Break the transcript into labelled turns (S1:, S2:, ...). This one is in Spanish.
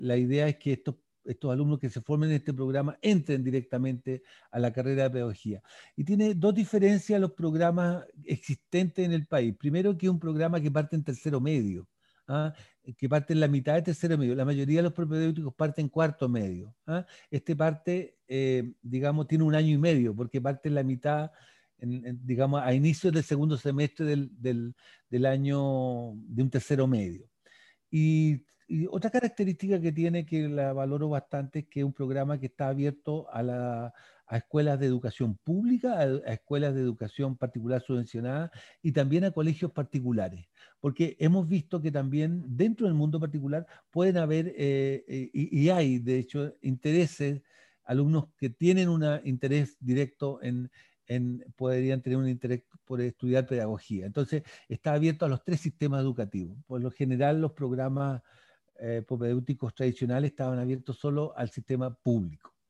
S1: la idea es que estos alumnos que se formen en este programa entren directamente a la carrera de pedagogía. Y tiene dos diferencias a los programas existentes en el país. Primero, que es un programa que parte en tercero medio, ¿ah? Que parte en la mitad de tercero medio. La mayoría de los propedéuticos parten en cuarto medio, ¿ah? Este parte, digamos, tiene un año y medio, porque parte en la mitad, digamos, a inicios del segundo semestre del año de un tercero medio. Y otra característica que tiene, que la valoro bastante, es que es un programa que está abierto a escuelas de educación pública, a escuelas de educación particular subvencionada y también a colegios particulares. Porque hemos visto que también dentro del mundo particular pueden haber, y hay de hecho intereses, alumnos que tienen un interés directo podrían tener un interés por estudiar pedagogía. Entonces, está abierto a los tres sistemas educativos. Por lo general, los programas propedéuticos tradicionales estaban abiertos solo al sistema público.